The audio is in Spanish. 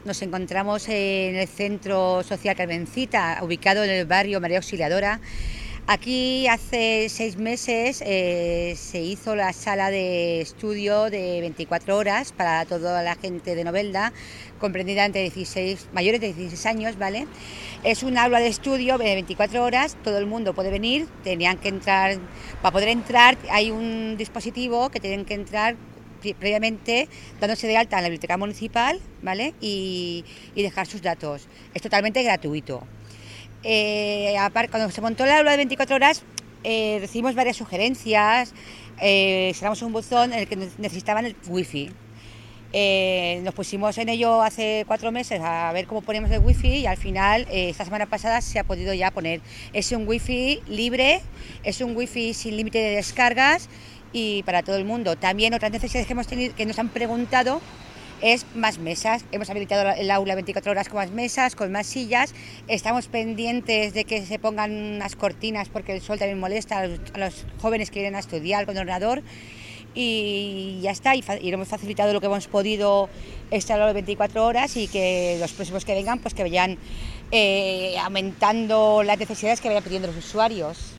Nos encontramos en el Centro Social Carmencita, ubicado en el barrio María Auxiliadora. Aquí hace 6 meses se hizo la sala de estudio de 24 horas para toda la gente de Novelda, comprendida entre mayores de 16 años, ¿vale? Es un aula de estudio de 24 horas, todo el mundo puede venir, tenían que entrar, para poder entrar hay un dispositivo que tienen que entrar previamente dándose de alta en la biblioteca municipal, ¿vale? Y dejar sus datos. Es totalmente gratuito. Cuando se montó el aula de 24 horas, recibimos varias sugerencias, instalamos un buzón en el que necesitaban el wifi. Nos pusimos en ello hace 4 meses a ver cómo ponemos el wifi y al final, esta semana pasada, se ha podido ya poner. Es un wifi libre, es un wifi sin límite de descargas y para todo el mundo. También otras necesidades que hemos tenido, que nos han preguntado, es más mesas. Hemos habilitado el aula 24 horas con más mesas, con más sillas. Estamos pendientes de que se pongan unas cortinas porque el sol también molesta a los jóvenes que vienen a estudiar con ordenador. Y ya está, y hemos facilitado lo que hemos podido este aula de 24 horas y que los próximos que vengan pues que vayan aumentando las necesidades que vayan pidiendo los usuarios.